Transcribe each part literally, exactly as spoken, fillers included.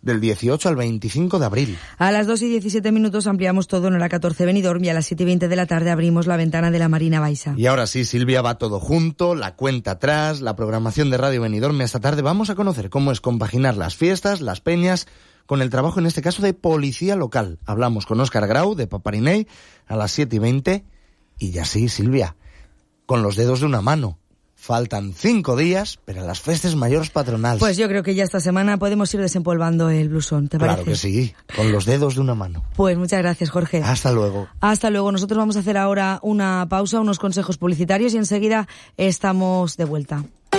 del dieciocho al veinticinco de abril. A las dos y diecisiete minutos ampliamos todo en hora catorce Benidorm y a las siete y veinte de la tarde abrimos la ventana de la Marina Baixa. Y ahora sí, Silvia, va todo junto, la cuenta atrás, la programación de Radio Benidorm. Esta tarde vamos a conocer cómo es compaginar las fiestas, las peñas, con el trabajo en este caso de policía local. Hablamos con Óscar Grau de Paparinei a las siete y veinte y ya sí, Silvia, con los dedos de una mano. Faltan cinco días, pero las festas mayores patronales. Pues yo creo que ya esta semana podemos ir desempolvando el blusón, ¿te parece? Claro que sí, con los dedos de una mano. Pues muchas gracias, Jorge. Hasta luego. Hasta luego. Nosotros vamos a hacer ahora una pausa, unos consejos publicitarios y enseguida estamos de vuelta.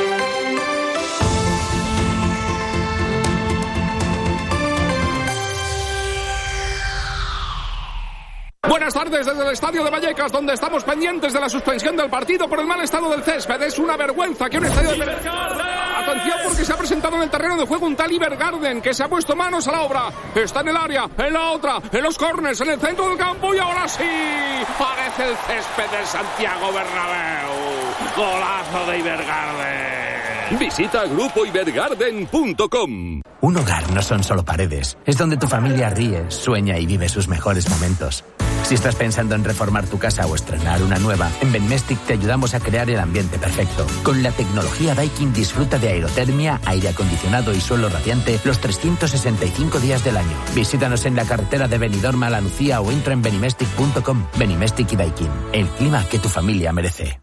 Buenas tardes desde el Estadio de Vallecas, donde estamos pendientes de la suspensión del partido por el mal estado del césped. Es una vergüenza que un estadio de... Atención, porque se ha presentado en el terreno de juego un tal Ibergarden, que se ha puesto manos a la obra. Está en el área, en la otra, en los córners, en el centro del campo y ahora sí. Parece el césped del Santiago Bernabéu. Golazo de Ibergarden. Visita grupo ibergarden punto com. Un hogar no son solo paredes, es donde tu familia ríe, sueña y vive sus mejores momentos. Si estás pensando en reformar tu casa o estrenar una nueva, en Benimestic te ayudamos a crear el ambiente perfecto. Con la tecnología Daikin disfruta de aerotermia, aire acondicionado y suelo radiante los trescientos sesenta y cinco días del año. Visítanos en la carretera de Benidorm a La Lucía o entra en benimestic punto com. Benimestic y Daikin, el clima que tu familia merece.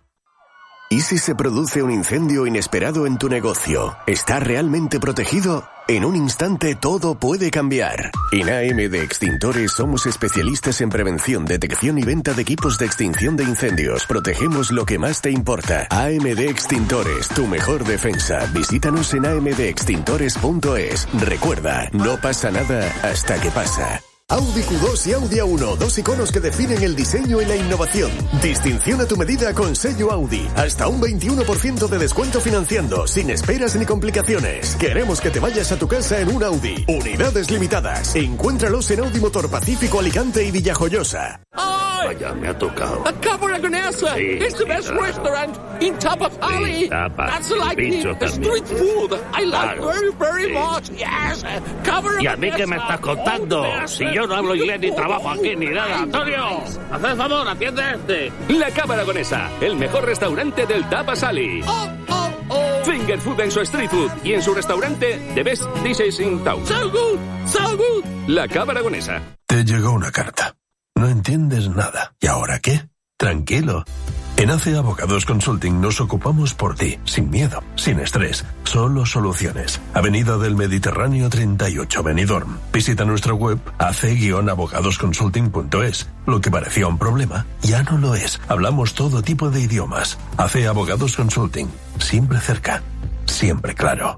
¿Y si se produce un incendio inesperado en tu negocio? ¿Está realmente protegido? En un instante todo puede cambiar. En A M D Extintores somos especialistas en prevención, detección y venta de equipos de extinción de incendios. Protegemos lo que más te importa. A M D Extintores, tu mejor defensa. Visítanos en a m d extintores punto es. Recuerda, no pasa nada hasta que pasa. Audi Q dos y Audi A uno, dos iconos que definen el diseño y la innovación. Distinción a tu medida con sello Audi. Hasta un veintiuno por ciento de descuento financiando, sin esperas ni complicaciones. Queremos que te vayas a tu casa en un Audi. Unidades limitadas. Encuéntralos en Audi Motor Pacífico, Alicante y Villajoyosa. Vaya, me ha tocado. A Cabra Gonesa. Sí, It's the best claro. restaurant in Tapa Valley. Sí, Tapa. That's like Bicho the, the también. street food. I like Claro. very, very Sí. much. Yes. Cabra ¿Y a mí qué me Gonesa. estás contando? Oh, Si yo no hablo inglés ni trabajo aquí ni nada. Antonio, haz el favor, atiende a este. La Cava Aragonesa, el mejor restaurante del Tapa Valley. Oh, oh, oh. Finger food en su street food y en su restaurante The Best Dishes in Town. So good, so good. La Cava Aragonesa. Te llegó una carta. No entiendes nada. ¿Y ahora qué? Tranquilo. En A C Abogados Consulting nos ocupamos por ti, sin miedo, sin estrés, solo soluciones. Avenida del Mediterráneo treinta y ocho, Benidorm. Visita nuestra web a c guion abogados consulting punto es. Lo que parecía un problema, ya no lo es. Hablamos todo tipo de idiomas. A C Abogados Consulting. Siempre cerca. Siempre claro.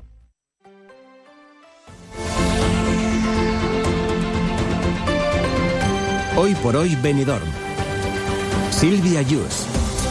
Hoy por hoy Benidorm. Silvia Yus.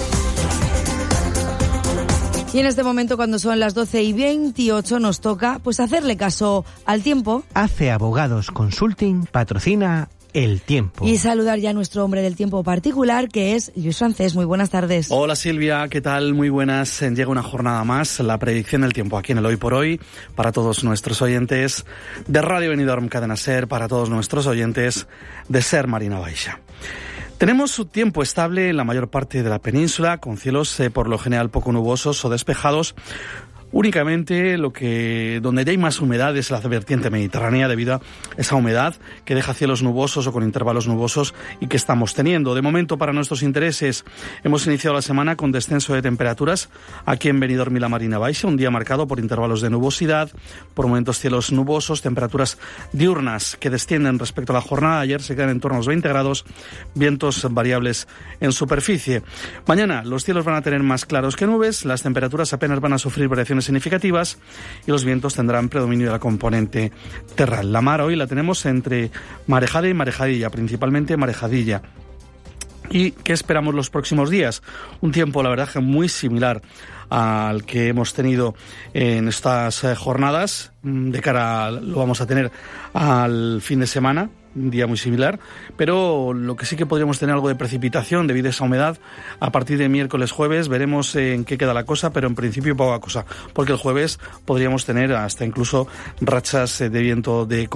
Y en este momento, cuando son las doce y veintiocho, nos toca pues hacerle caso al tiempo. A C Abogados Consulting patrocina el tiempo. Y saludar ya a nuestro hombre del tiempo particular, que es Luis Francés. Muy buenas tardes. Hola Silvia, ¿qué tal? Muy buenas. Llega una jornada más, la predicción del tiempo aquí en el Hoy por Hoy, para todos nuestros oyentes de Radio Benidorm Cadena Ser, para todos nuestros oyentes de Ser Marina Baixa. Tenemos un tiempo estable en la mayor parte de la península, con cielos eh, por lo general poco nubosos o despejados. Únicamente lo que donde ya hay más humedad es la vertiente mediterránea, debido a esa humedad que deja cielos nubosos o con intervalos nubosos y que estamos teniendo. De momento, para nuestros intereses, hemos iniciado la semana con descenso de temperaturas aquí en Benidorm y la Marina Baixa, un día marcado por intervalos de nubosidad, por momentos cielos nubosos, temperaturas diurnas que descienden respecto a la jornada de ayer, se quedan en torno a los veinte grados, vientos variables en superficie. Mañana los cielos van a tener más claros que nubes, las temperaturas apenas van a sufrir variaciones significativas y los vientos tendrán predominio de la componente terral. La mar hoy la tenemos entre marejada y marejadilla, principalmente marejadilla. ¿Y qué esperamos los próximos días? Un tiempo, la verdad, muy similar al que hemos tenido en estas jornadas. De cara, a, lo vamos a tener al fin de semana, un día muy similar, pero lo que sí que podríamos tener algo de precipitación debido a esa humedad a partir de miércoles, jueves. Veremos en qué queda la cosa, pero en principio poca cosa, porque el jueves podríamos tener hasta incluso rachas de viento de